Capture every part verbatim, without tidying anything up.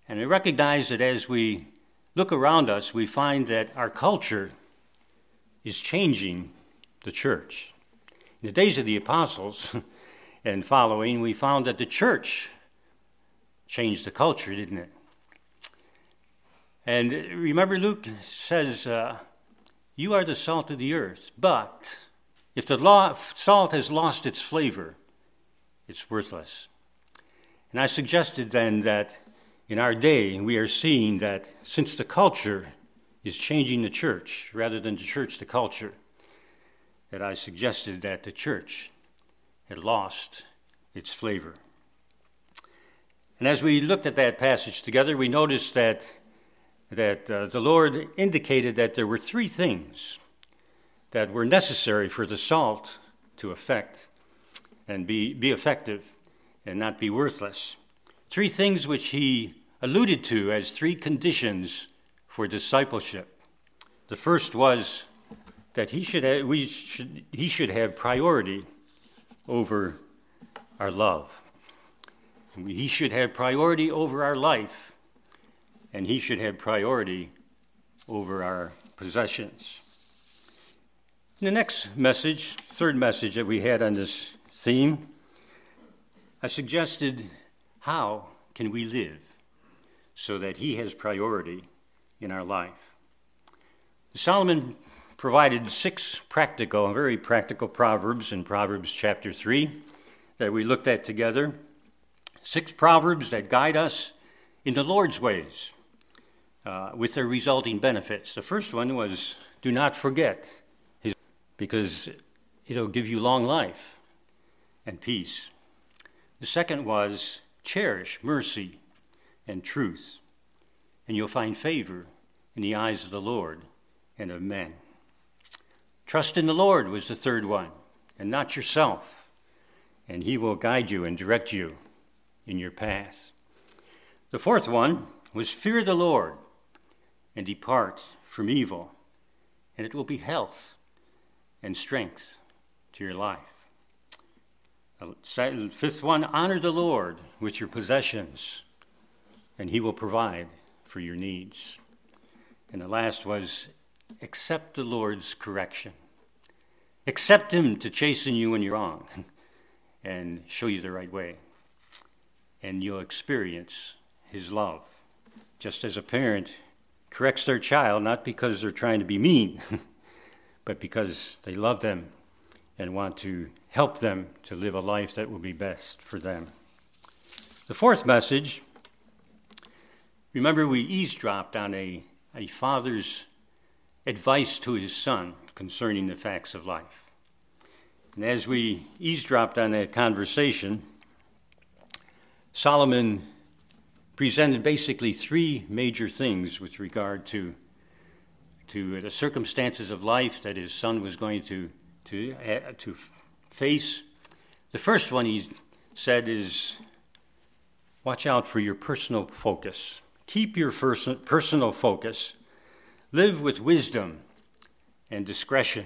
And we recognize that as we look around us, we find that our culture is changing the church. In the days of the apostles and following, we found that the church changed the culture, didn't it? And remember, Luke says, uh, you are the salt of the earth, but if the law, salt has lost its flavor, it's worthless. And I suggested then that in our day, we are seeing that since the culture is changing the church, rather than the church the culture, that I suggested that the church had lost its flavor. And as we looked at that passage together, we noticed that, that uh, the Lord indicated that there were three things that were necessary for the salt to affect and be, be effective and not be worthless. Three things which he alluded to as three conditions for discipleship. The first was that he should have, we should, he should have priority over our love. He should have priority over our life, and he should have priority over our possessions. In the next message, third message that we had on this theme, I suggested how can we live so that he has priority in our life. Solomon provided six practical, very practical proverbs in Proverbs chapter three that we looked at together. Six proverbs that guide us in the Lord's ways uh, with their resulting benefits. The first one was, do not forget his, because it'll give you long life and peace. The second was, cherish mercy and truth, and you'll find favor in the eyes of the Lord and of men. Trust in the Lord was the third one, and not yourself, and he will guide you and direct you in your path. The fourth one was fear the Lord and depart from evil, and it will be health and strength to your life. The fifth one, honor the Lord with your possessions, and he will provide for your needs. And the last was, accept the Lord's correction. Accept him to chasten you when you're wrong and show you the right way. And you'll experience his love. Just as a parent corrects their child, not because they're trying to be mean, but because they love them and want to help them to live a life that will be best for them. The fourth message, remember we eavesdropped on a, a father's advice to his son concerning the facts of life. And as we eavesdropped on that conversation, Solomon presented basically three major things with regard to, to the circumstances of life that his son was going to, to, uh, to face. The first one he said is, watch out for your personal focus. Keep your personal focus. Live with wisdom and discretion.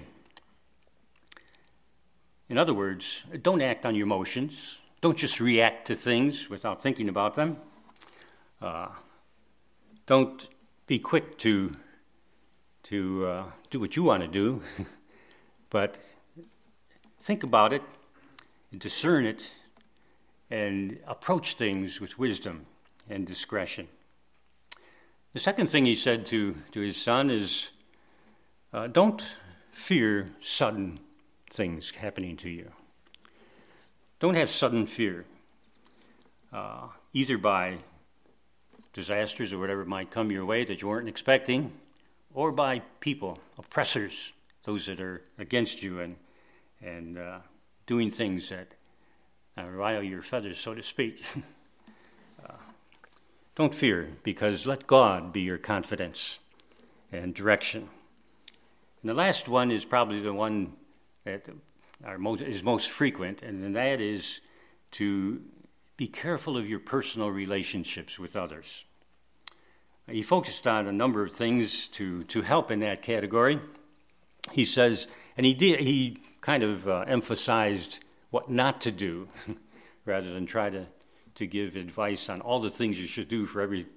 In other words, don't act on your emotions. Don't just react to things without thinking about them. Uh, don't be quick to, to uh, do what you want to do, but think about it, discern it, and approach things with wisdom and discretion. The second thing he said to, to his son is, uh, don't fear sudden things happening to you. Don't have sudden fear, uh, either by disasters or whatever might come your way that you weren't expecting, or by people, oppressors, those that are against you and, and uh, doing things that uh, rile your feathers, so to speak. uh, don't fear, because let God be your confidence and direction. And the last one is probably the one that are most, is most frequent, and that is to be careful of your personal relationships with others. He focused on a number of things to, to help in that category. He says, and he did, he kind of uh, emphasized what not to do rather than try to, to give advice on all the things you should do for every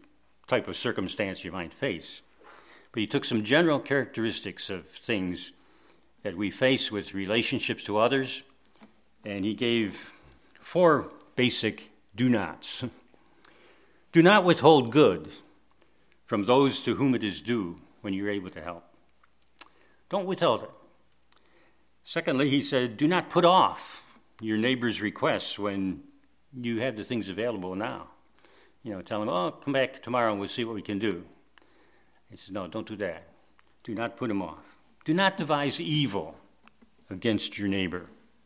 type of circumstance you might face. But he took some general characteristics of things that we face with relationships to others, and he gave four basic do nots. Do not withhold good from those to whom it is due when you're able to help. Don't withhold it. Secondly, he said, do not put off your neighbor's requests when you have the things available now. You know, tell him, oh, come back tomorrow and we'll see what we can do. He says, no, don't do that. Do not put him off. Do not devise evil against your neighbor.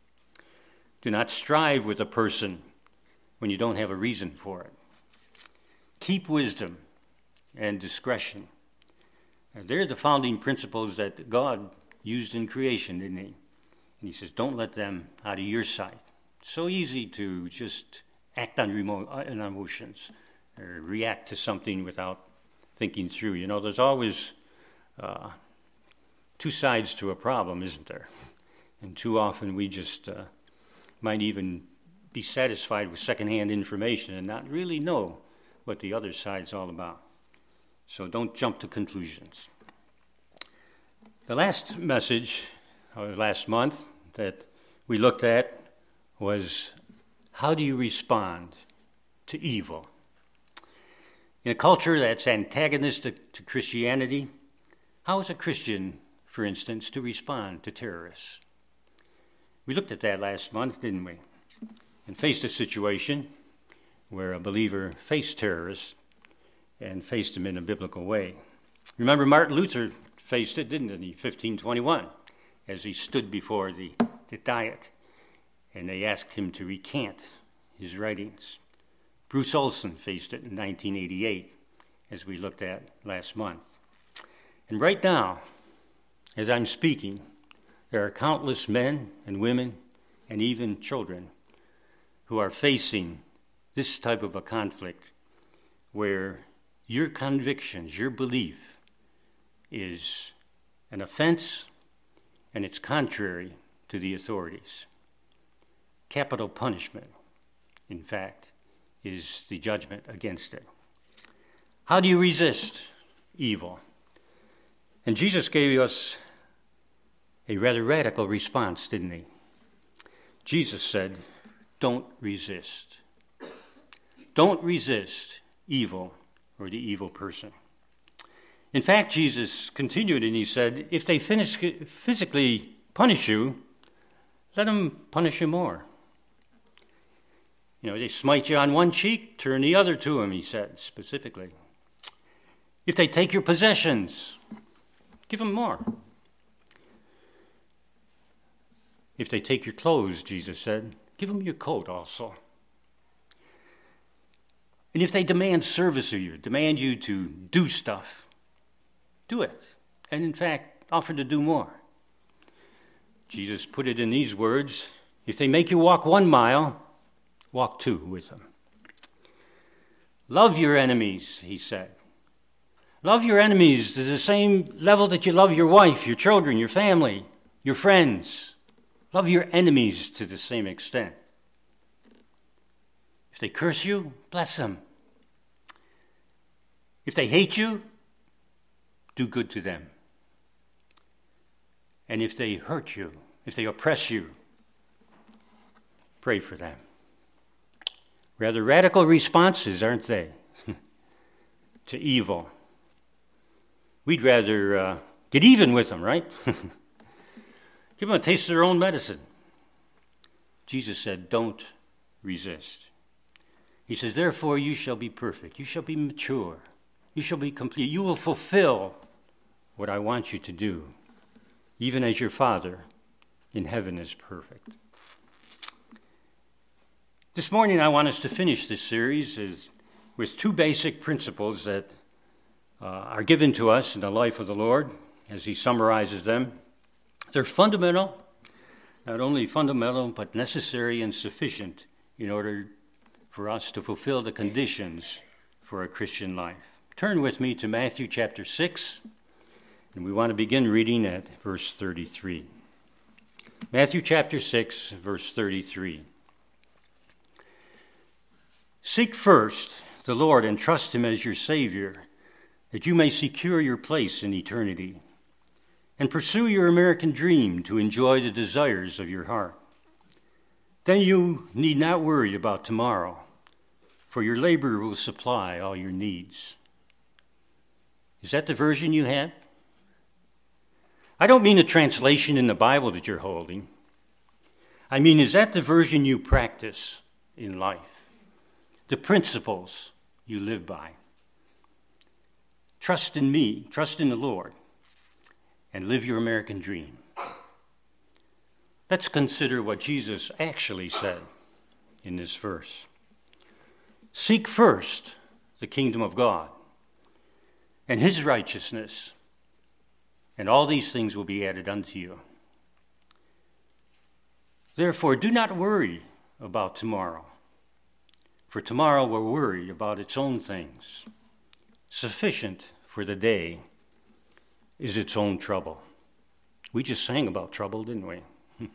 Do not strive with a person when you don't have a reason for it. Keep wisdom and discretion. Now, they're the founding principles that God used in creation, didn't he? And he says, don't let them out of your sight. It's so easy to just act on, remo- on emotions or react to something without thinking through. You know, there's always uh, two sides to a problem, isn't there? And too often we just uh, might even be satisfied with secondhand information and not really know what the other side's all about. So don't jump to conclusions. The last message, or last month, that we looked at was, how do you respond to evil? In a culture that's antagonistic to Christianity, how is a Christian, for instance, to respond to terrorists? We looked at that last month, didn't we? And faced a situation where a believer faced terrorists and faced them in a biblical way. Remember, Martin Luther faced it, didn't he, fifteen twenty-one, as he stood before the, the Diet, and they asked him to recant his writings. Bruce Olson faced it in nineteen eighty-eight, as we looked at last month. And right now, as I'm speaking, there are countless men and women and even children who are facing this type of a conflict where your convictions, your belief is an offense and it's contrary to the authorities. Capital punishment, in fact, is the judgment against it. How do you resist evil? And Jesus gave us a rather radical response, didn't he? Jesus said, don't resist. Don't resist evil or the evil person. In fact, Jesus continued and he said, if they finish, physically punish you, let them punish you more. You know, they smite you on one cheek, turn the other to them, he said specifically. If they take your possessions, give them more. If they take your clothes, Jesus said, give them your coat also. And if they demand service of you, demand you to do stuff, do it. And in fact, offer to do more. Jesus put it in these words, if they make you walk one mile, walk two with them. Love your enemies, he said. Love your enemies to the same level that you love your wife, your children, your family, your friends. Love your enemies to the same extent. If they curse you, bless them. If they hate you, do good to them. And if they hurt you, if they oppress you, pray for them. Rather radical responses, aren't they, to evil? We'd rather uh, get even with them, right? Give them a taste of their own medicine. Jesus said, don't resist. He says, therefore you shall be perfect. You shall be mature. You shall be complete. You will fulfill what I want you to do, even as your Father in heaven is perfect. This morning I want us to finish this series is, with two basic principles that uh, are given to us in the life of the Lord as he summarizes them. They're fundamental, not only fundamental, but necessary and sufficient in order for us to fulfill the conditions for a Christian life. Turn with me to Matthew chapter six, and we want to begin reading at verse thirty-three. Matthew chapter six, verse thirty-three. Seek first the Lord and trust him as your Savior, that you may secure your place in eternity, and pursue your American dream to enjoy the desires of your heart. Then you need not worry about tomorrow, for your labor will supply all your needs. Is that the version you had? I don't mean a translation in the Bible that you're holding. I mean, is that the version you practice in life? The principles you live by? Trust in me, trust in the Lord, and live your American dream. Let's consider what Jesus actually said in this verse. Seek first the kingdom of God and his righteousness, and all these things will be added unto you. Therefore, do not worry about tomorrow, for tomorrow will worry about its own things. Sufficient for the day is its own trouble. We just sang about trouble, didn't we?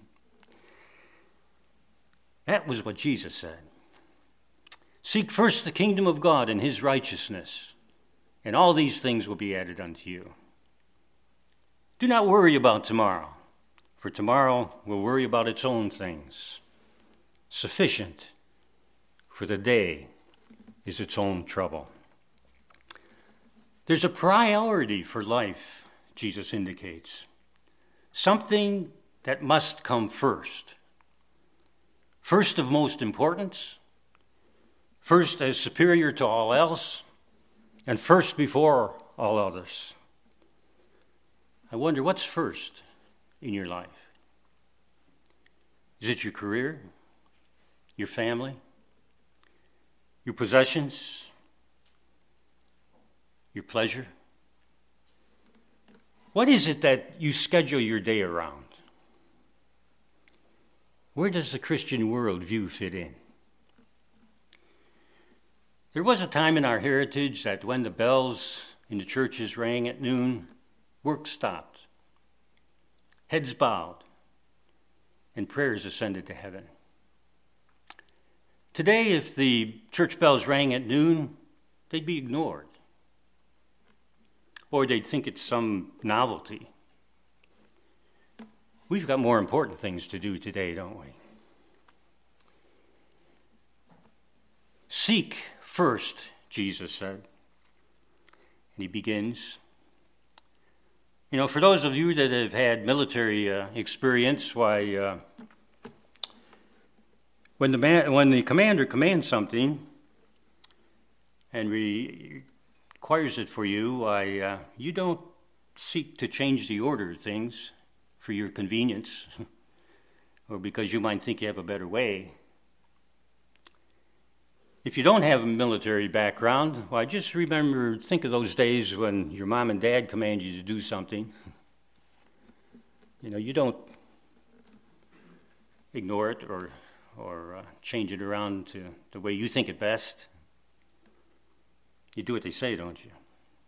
That was what Jesus said. Seek first the kingdom of God and his righteousness, and all these things will be added unto you. Do not worry about tomorrow, for tomorrow will worry about its own things. Sufficient for the day is its own trouble. There's a priority for life, Jesus indicates. Something that must come first. First of most importance, first as superior to all else, and first before all others. I wonder, what's first in your life? Is it your career, your family, your possessions, your pleasure? What is it that you schedule your day around? Where does the Christian worldview fit in? There was a time in our heritage that when the bells in the churches rang at noon, work stopped, heads bowed, and prayers ascended to heaven. Today, if the church bells rang at noon, they'd be ignored, or they'd think it's some novelty. We've got more important things to do today, don't we? Seek first, Jesus said. And he begins. You know, for those of you that have had military uh, experience, why, uh, when the man, when the commander commands something and re- requires it for you, why, uh, you don't seek to change the order of things for your convenience or because you might think you have a better way. If you don't have a military background, why, just remember, think of those days when your mom and dad command you to do something. You know, you don't ignore it or or uh, change it around to the way you think it best. You do what they say, don't you?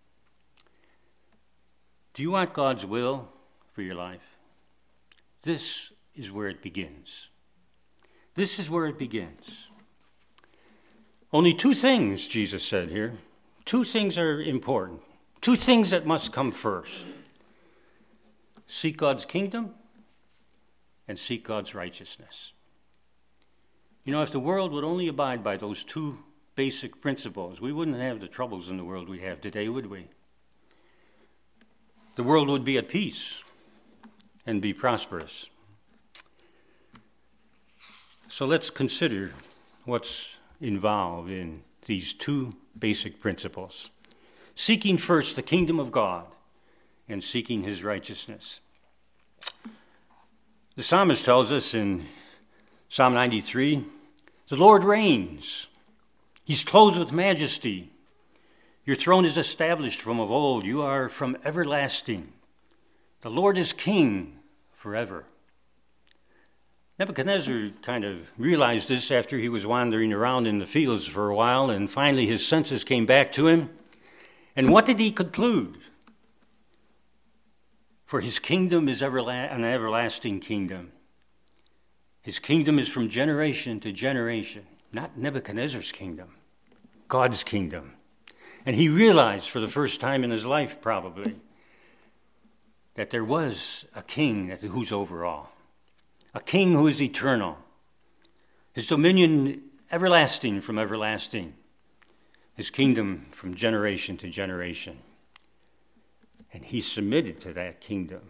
Do you want God's will for your life? This is where it begins. This is where it begins. Only two things, Jesus said here. Two things are important. Two things that must come first. Seek God's kingdom and seek God's righteousness. You know, if the world would only abide by those two basic principles, we wouldn't have the troubles in the world we have today, would we? The world would be at peace and be prosperous. So let's consider what's involved in these two basic principles. Seeking first the kingdom of God and seeking his righteousness. The psalmist tells us in Psalm ninety-three, the Lord reigns. He's clothed with majesty. Your throne is established from of old. You are from everlasting. The Lord is king forever. Nebuchadnezzar kind of realized this after he was wandering around in the fields for a while, and finally his senses came back to him. And what did he conclude? For his kingdom is everla- an everlasting kingdom. His kingdom is from generation to generation, not Nebuchadnezzar's kingdom. God's kingdom. And he realized for the first time in his life, probably, that there was a king that, who's over all. A king who is eternal. His dominion everlasting from everlasting. His kingdom from generation to generation. And he submitted to that kingdom.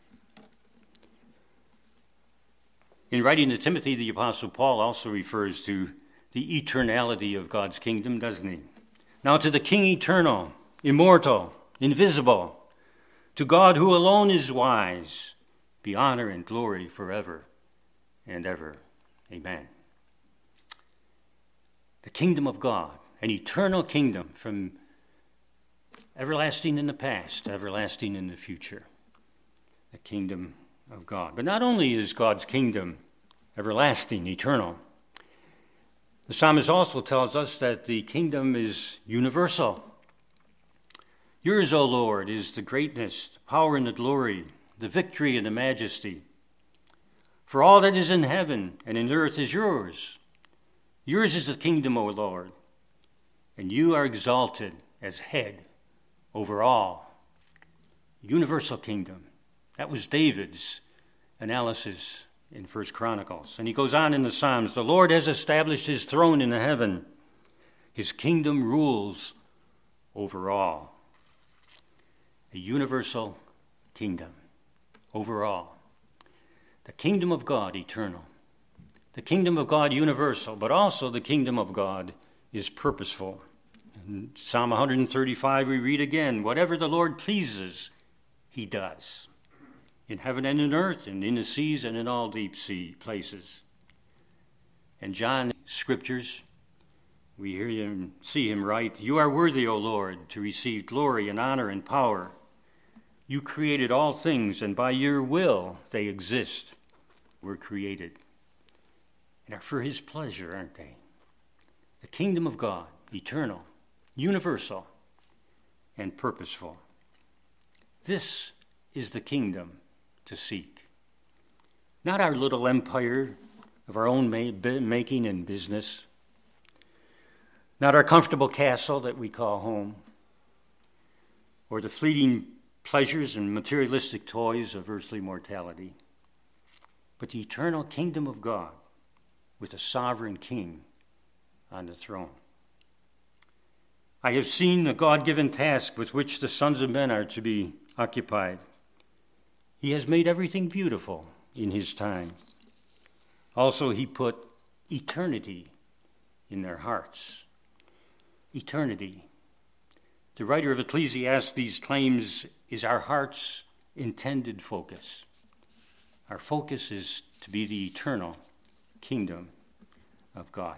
In writing to Timothy, the Apostle Paul also refers to the eternality of God's kingdom, doesn't he? Now to the King eternal, immortal, invisible, to God who alone is wise, be honor and glory forever and ever. Amen. The kingdom of God, an eternal kingdom from everlasting in the past, everlasting in the future. The kingdom of God. But not only is God's kingdom everlasting, eternal, the psalmist also tells us that the kingdom is universal. Yours, O Lord, is the greatness, the power and the glory, the victory and the majesty. For all that is in heaven and in earth is yours. Yours is the kingdom, O Lord, and you are exalted as head over all. Universal kingdom. That was David's analysis in First Chronicles. And he goes on in the Psalms, the Lord has established his throne in the heaven. His kingdom rules over all. A universal kingdom over all. The kingdom of God eternal. The kingdom of God universal, but also the kingdom of God is purposeful. In Psalm one thirty-five we read again, whatever the Lord pleases, he does. In heaven and in earth, and in the seas and in all deep sea places. And John scriptures, we hear him, see him write, you are worthy, O Lord, to receive glory and honor and power. You created all things, and by your will they exist, were created. And are for his pleasure, aren't they? The kingdom of God, eternal, universal, and purposeful. This is the kingdom to seek. Not our little empire of our own making and business. Not our comfortable castle that we call home. Or the fleeting pleasures and materialistic toys of earthly mortality. But the eternal kingdom of God with a sovereign king on the throne. I have seen the God-given task with which the sons of men are to be occupied. He has made everything beautiful in his time. Also, he put eternity in their hearts. Eternity. The writer of Ecclesiastes claims is our heart's intended focus. Our focus is to be the eternal kingdom of God.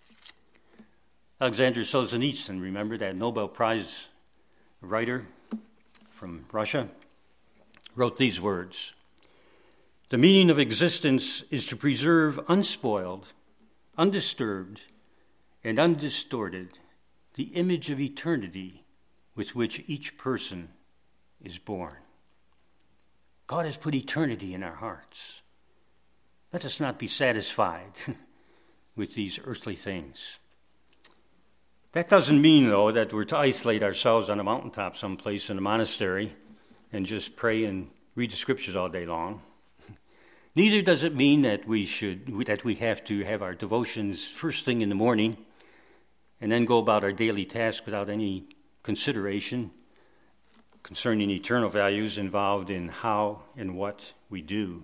Alexander Solzhenitsyn, remember that Nobel Prize writer from Russia, wrote these words. The meaning of existence is to preserve unspoiled, undisturbed, and undistorted the image of eternity with which each person is born. God has put eternity in our hearts. Let us not be satisfied with these earthly things. That doesn't mean, though, that we're to isolate ourselves on a mountaintop someplace in a monastery and just pray and read the scriptures all day long. Neither does it mean that we should that we have to have our devotions first thing in the morning and then go about our daily task without any consideration concerning eternal values involved in how and what we do.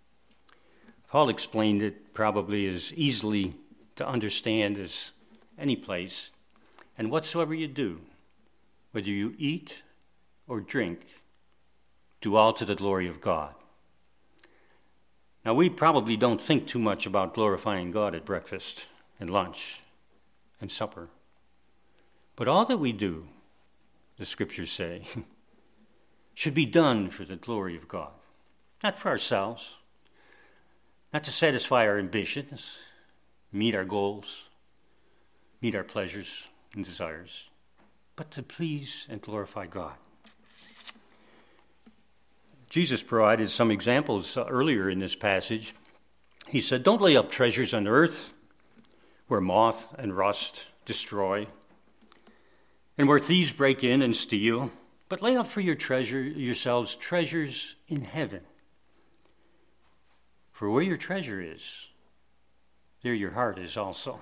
Paul explained it probably as easily to understand as any place. And whatsoever you do, whether you eat or drink, do all to the glory of God. Now, we probably don't think too much about glorifying God at breakfast and lunch and supper. But all that we do, the scriptures say, should be done for the glory of God. Not for ourselves, not to satisfy our ambitions, meet our goals, meet our pleasures and desires, but to please and glorify God. Jesus provided some examples earlier in this passage. He said, don't lay up treasures on earth where moth and rust destroy, and where thieves break in and steal, but lay up for your treasure yourselves treasures in heaven. For where your treasure is, there your heart is also.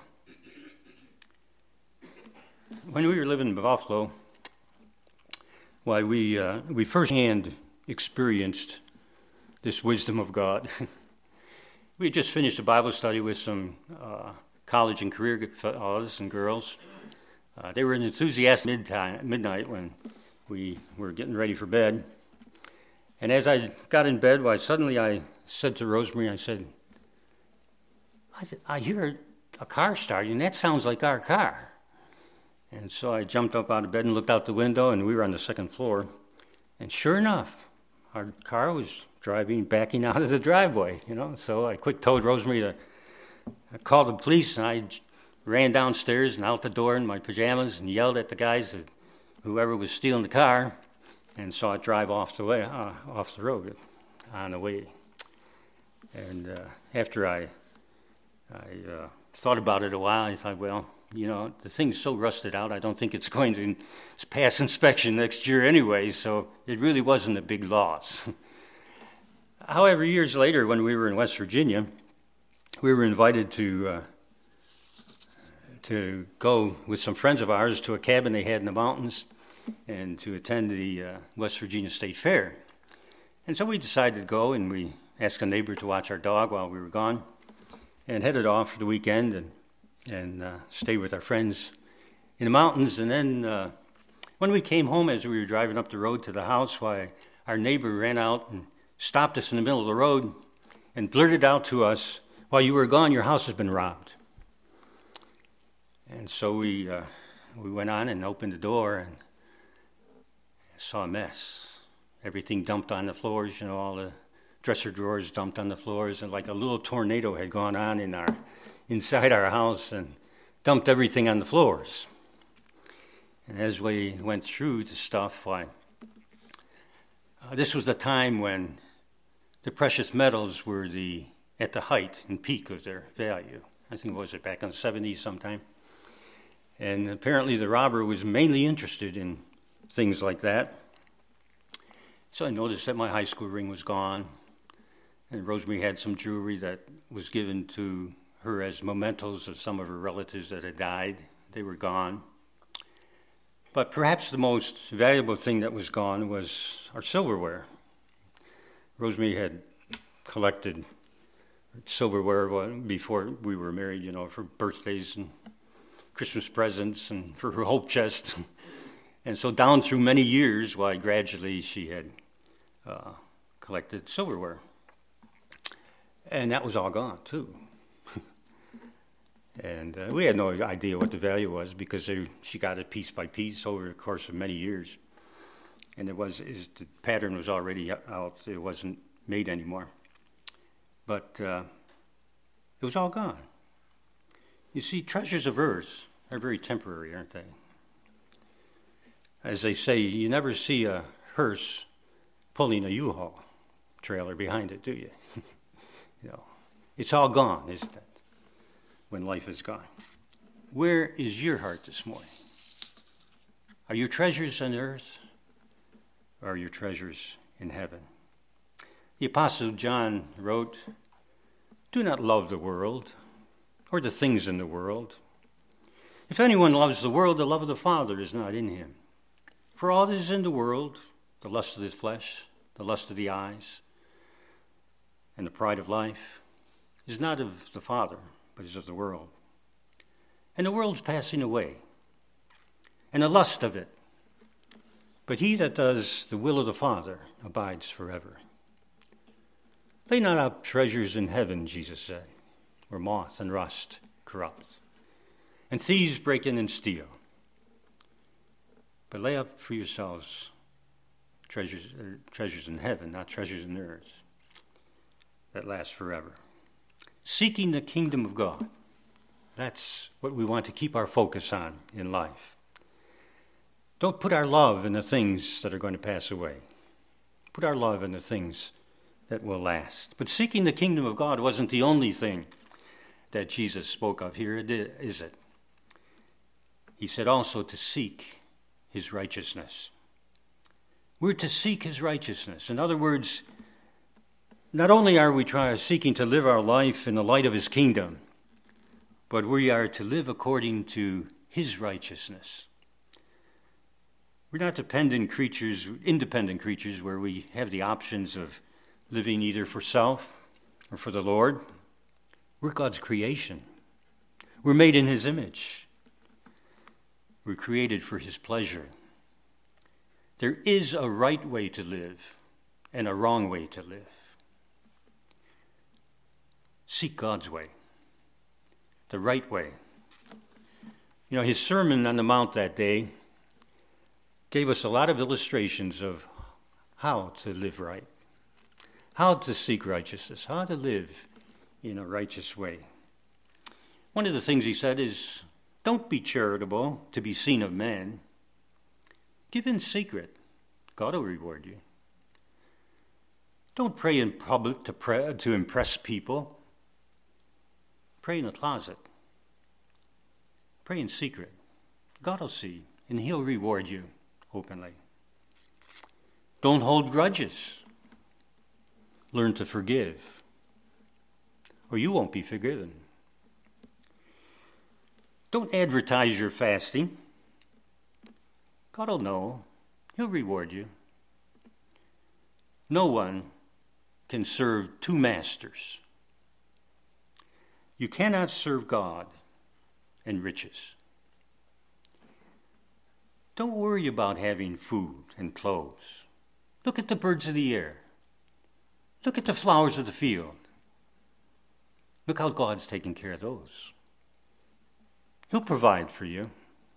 When we were living in Buffalo, why we uh, we firsthand experienced this wisdom of God. We had just finished a Bible study with some uh, college and career fellows and girls. Uh, they were in enthusiastic mid-time, midnight when we were getting ready for bed. And as I got in bed, why suddenly I said to Rosemary, I said, I, th- I hear a car starting, that sounds like our car. And so I jumped up out of bed and looked out the window, and we were on the second floor. And sure enough, our car was driving, backing out of the driveway, you know. So I quick told Rosemary to call the police, and I ran downstairs and out the door in my pajamas and yelled at the guys, that whoever was stealing the car, and saw it drive off the way, uh, off the road on the way. And uh, after I, I uh, thought about it a while, I thought, well, you know, the thing's so rusted out, I don't think it's going to pass inspection next year anyway, so it really wasn't a big loss. However, years later, when we were in West Virginia, we were invited to uh, to go with some friends of ours to a cabin they had in the mountains and to attend the uh, West Virginia State Fair. And so we decided to go, and we asked a neighbor to watch our dog while we were gone, and headed off for the weekend and and uh, stayed with our friends in the mountains. And then uh, when we came home, as we were driving up the road to the house, why our neighbor ran out and stopped us in the middle of the road and blurted out to us, "While you were gone, your house has been robbed." And so we uh, we went on and opened the door and saw a mess. Everything dumped on the floors, you know, all the dresser drawers dumped on the floors, and like a little tornado had gone on in our inside our house and dumped everything on the floors. And as we went through the stuff, why, uh, this was the time when the precious metals were the at the height and peak of their value. I think, what was it, back in the seventies sometime? And apparently the robber was mainly interested in things like that. So I noticed that my high school ring was gone, and Rosemary had some jewelry that was given to her as mementos of some of her relatives that had died. They were gone. But perhaps the most valuable thing that was gone was our silverware. Rosemary had collected silverware before we were married, you know, for birthdays and Christmas presents and for her hope chest. And so down through many years, why gradually she had uh, collected silverware. And that was all gone, too. And uh, we had no idea what the value was because they, she got it piece by piece over the course of many years. And it was it, the pattern was already out. It wasn't made anymore. But uh, it was all gone. You see, treasures of earth are very temporary, aren't they? As they say, you never see a hearse pulling a U-Haul trailer behind it, do you? You know, it's all gone, isn't it? When life is gone. Where is your heart this morning? Are your treasures on earth, or are your treasures in heaven? The Apostle John wrote, "Do not love the world, or the things in the world. If anyone loves the world, the love of the Father is not in him. For all that is in the world, the lust of the flesh, the lust of the eyes, and the pride of life, is not of the Father, but is of the world. And the world's passing away, and the lust of it. But he that does the will of the Father abides forever. Lay not up treasures in heaven," Jesus said, "where moth and rust corrupt, and thieves break in and steal. But lay up for yourselves treasures, uh, treasures in heaven, not treasures in earth, that last forever." Seeking the kingdom of God. That's what we want to keep our focus on in life. Don't put our love in the things that are going to pass away. Put our love in the things that will last. But seeking the kingdom of God wasn't the only thing that Jesus spoke of here, is it? He said also to seek his righteousness. We're to seek his righteousness. In other words, not only are we trying, seeking to live our life in the light of his kingdom, but we are to live according to his righteousness. We're not dependent creatures, independent creatures where we have the options of living either for self or for the Lord. We're God's creation. We're made in his image. We're created for his pleasure. There is a right way to live and a wrong way to live. Seek God's way, the right way. You know, his Sermon on the Mount that day gave us a lot of illustrations of how to live right, how to seek righteousness, how to live in a righteous way. One of the things he said is, don't be charitable to be seen of men. Give in secret. God will reward you. Don't pray in public to, pray, to impress people. Pray in a closet. Pray in secret. God will see, and he'll reward you openly. Don't hold grudges. Learn to forgive, or you won't be forgiven. Don't advertise your fasting. God will know. He'll reward you. No one can serve two masters. You cannot serve God and riches. Don't worry about having food and clothes. Look at the birds of the air. Look at the flowers of the field. Look how God's taking care of those. He'll provide for you.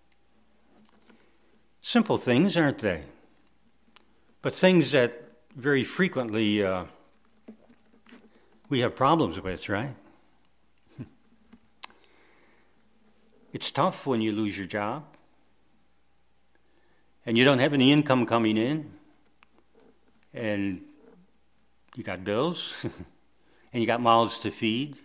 Simple things, aren't they? But things that very frequently uh, we have problems with, right? It's tough when you lose your job and you don't have any income coming in and you got bills and you got mouths to feed.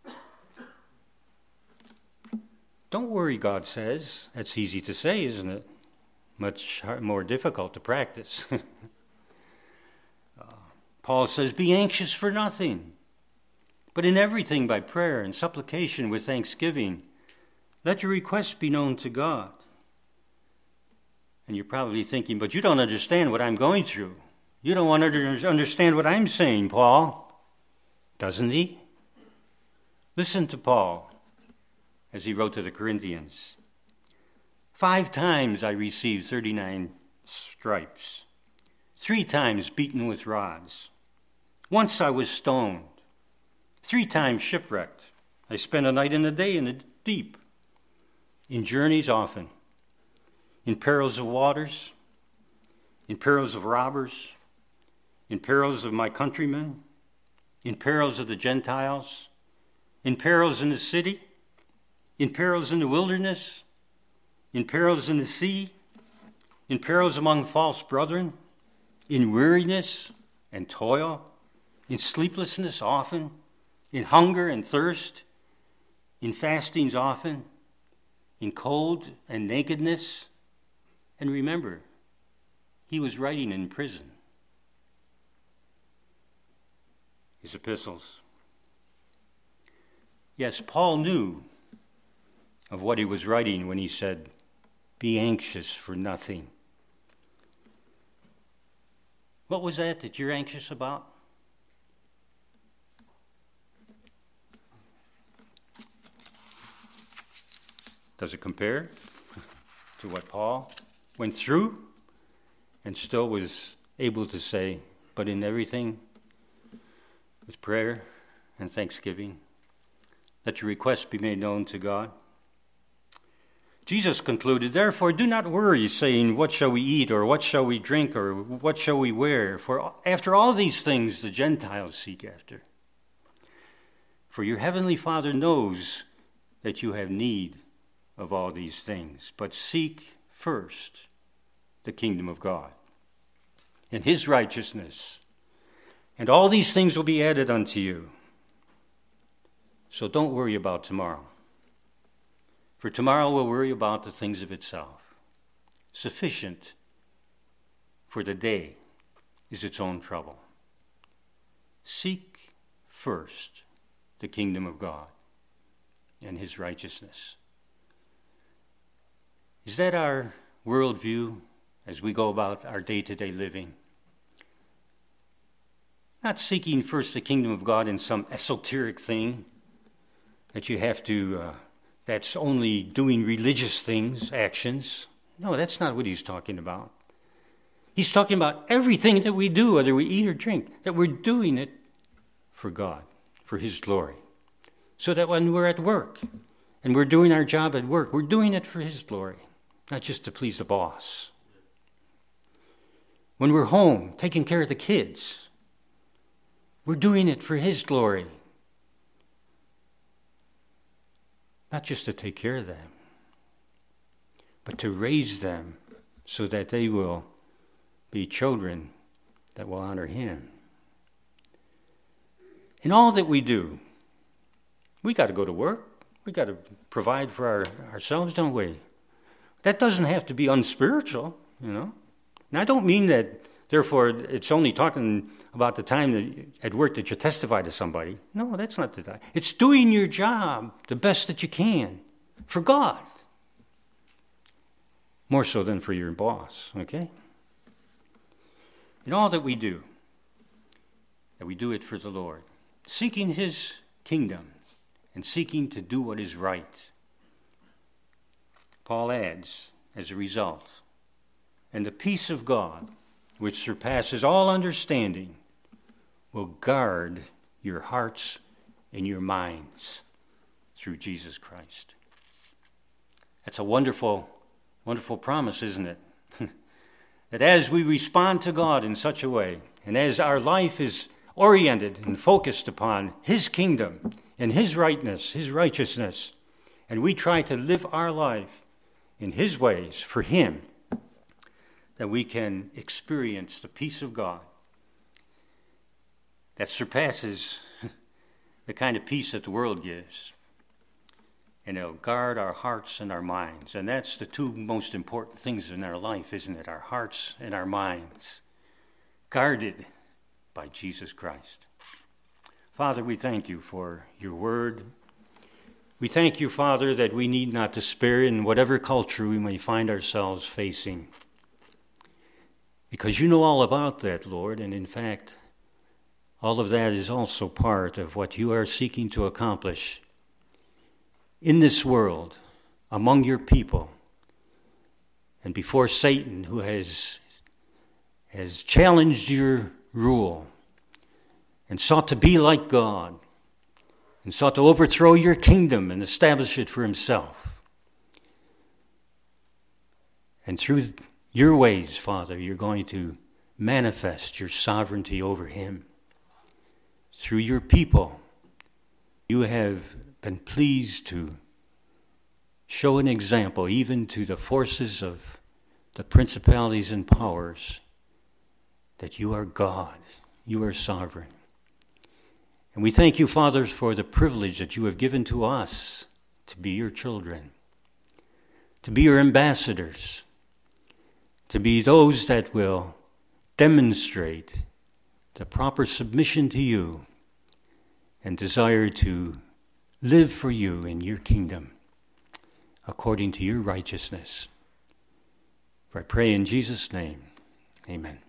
Don't worry, God says. That's easy to say, isn't it? Much more difficult to practice. uh, Paul says, be anxious for nothing, but in everything by prayer and supplication with thanksgiving, let your requests be known to God. And you're probably thinking, but you don't understand what I'm going through. You don't want to understand what I'm saying, Paul. Doesn't he? Listen to Paul as he wrote to the Corinthians. Five times I received thirty-nine stripes. Three times beaten with rods. Once I was stoned. Three times shipwrecked. I spent a night and a day in the deep. In journeys often. In perils of waters. In perils of robbers. In perils of my countrymen. In perils of the Gentiles. In perils in the city. In perils in the wilderness. In perils in the sea, in perils among false brethren, in weariness and toil, in sleeplessness often, in hunger and thirst, in fastings often, in cold and nakedness. And remember, he was writing in prison. His epistles. Yes, Paul knew of what he was writing when he said, be anxious for nothing. What was that that you're anxious about? Does it compare to what Paul went through and still was able to say, but in everything, with prayer and thanksgiving, let your requests be made known to God? Jesus concluded, therefore do not worry, saying, what shall we eat, or what shall we drink, or what shall we wear? For after all these things the Gentiles seek after. For your heavenly Father knows that you have need of all these things. But seek first the kingdom of God and his righteousness, and all these things will be added unto you. So don't worry about tomorrow. For tomorrow will worry about the things of itself. Sufficient for the day is its own trouble. Seek first the kingdom of God and his righteousness. Is that our worldview as we go about our day-to-day living? Not seeking first the kingdom of God in some esoteric thing that you have to, uh, that's only doing religious things, actions. No, that's not what he's talking about. He's talking about everything that we do, whether we eat or drink, that we're doing it for God, for his glory. So that when we're at work and we're doing our job at work, we're doing it for his glory, not just to please the boss. When we're home taking care of the kids, we're doing it for his glory, not just to take care of them, but to raise them so that they will be children that will honor him. In all that we do, we got to go to work. We got to provide for our, ourselves, don't we? That doesn't have to be unspiritual, you know. And I don't mean that, therefore, it's only talking about the time that, at work that you testify to somebody. No, that's not the time. It's doing your job the best that you can for God. More so than for your boss, okay? In all that we do, that we do it for the Lord, seeking his kingdom and seeking to do what is right. Paul adds, as a result, and the peace of God, which surpasses all understanding, will guard your hearts and your minds through Jesus Christ. That's a wonderful, wonderful promise, isn't it? That as we respond to God in such a way, and as our life is oriented and focused upon his kingdom and his rightness, his righteousness, and we try to live our life in his ways for him, that we can experience the peace of God that surpasses the kind of peace that the world gives. And it'll guard our hearts and our minds. And that's the two most important things in our life, isn't it? Our hearts and our minds, guarded by Jesus Christ. Father, we thank you for your word. We thank you, Father, that we need not despair in whatever culture we may find ourselves facing. Because you know all about that, Lord, and in fact, all of that is also part of what you are seeking to accomplish in this world, among your people, and before Satan, who has, has challenged your rule and sought to be like God and sought to overthrow your kingdom and establish it for himself. And through your ways, Father, you're going to manifest your sovereignty over him. Through your people, you have been pleased to show an example even to the forces of the principalities and powers that you are God, you are sovereign. And we thank you, Father, for the privilege that you have given to us to be your children, to be your ambassadors, to be those that will demonstrate the proper submission to you and desire to live for you in your kingdom according to your righteousness. For I pray in Jesus' name, amen.